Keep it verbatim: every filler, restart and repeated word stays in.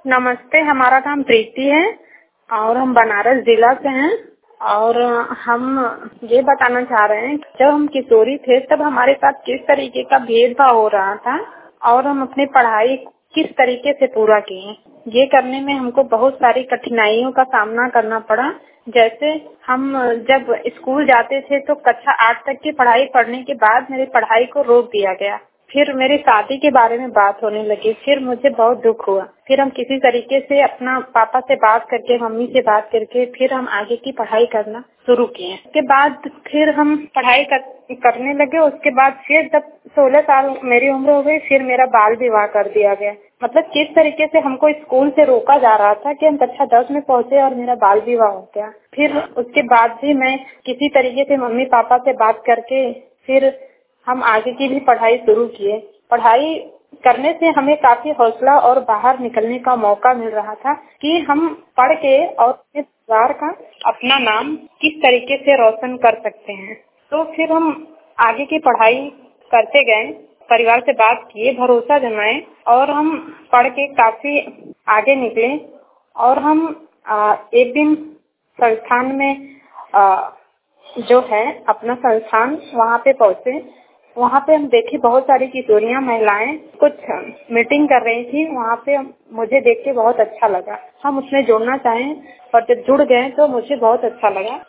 नमस्ते, हमारा नाम प्रीति है और हम बनारस जिला से हैं और हम ये बताना चाह रहे हैं कि जब हम किशोरी थे तब हमारे साथ किस तरीके का भेदभाव हो रहा था और हम अपनी पढ़ाई किस तरीके से पूरा किए। ये करने में हमको बहुत सारी कठिनाइयों का सामना करना पड़ा। जैसे हम जब स्कूल जाते थे तो कक्षा आठ तक की पढ़ाई पढ़ने के बाद मेरी पढ़ाई को रोक दिया गया। फिर मेरी शादी के बारे में बात होने लगी, फिर मुझे बहुत दुख हुआ। फिर हम किसी तरीके से अपना पापा से बात करके, मम्मी से बात करके फिर हम आगे की पढ़ाई करना शुरू किए। उसके बाद फिर हम पढ़ाई कर, करने लगे। उसके बाद फिर जब सोलह साल मेरी उम्र हो गई, फिर मेरा बाल विवाह कर दिया गया। मतलब किस तरीके से हमको स्कूल से रोका जा रहा था कि हम कक्षा दस में पहुंचे और मेरा बाल विवाह हो गया। फिर उसके बाद भी मैं किसी तरीके से मम्मी पापा से बात करके फिर हम आगे की भी पढ़ाई शुरू किए। पढ़ाई करने से हमें काफी हौसला और बाहर निकलने का मौका मिल रहा था कि हम पढ़ के और अपने परिवार का, अपना नाम किस तरीके से रोशन कर सकते हैं। तो फिर हम आगे की पढ़ाई करते गए, परिवार से बात किए, भरोसा जमाए और हम पढ़ के काफी आगे निकले। और हम आ, एक दिन संस्थान में आ, जो है अपना संस्थान, वहाँ पे पहुँचे। वहाँ पे हम देखे बहुत सारी किशोरियाँ महिलाएं कुछ मीटिंग कर रही थी। वहाँ पे मुझे देख के बहुत अच्छा लगा। हम उसमें जुड़ना चाहें और जब जुड़ गए तो मुझे बहुत अच्छा लगा।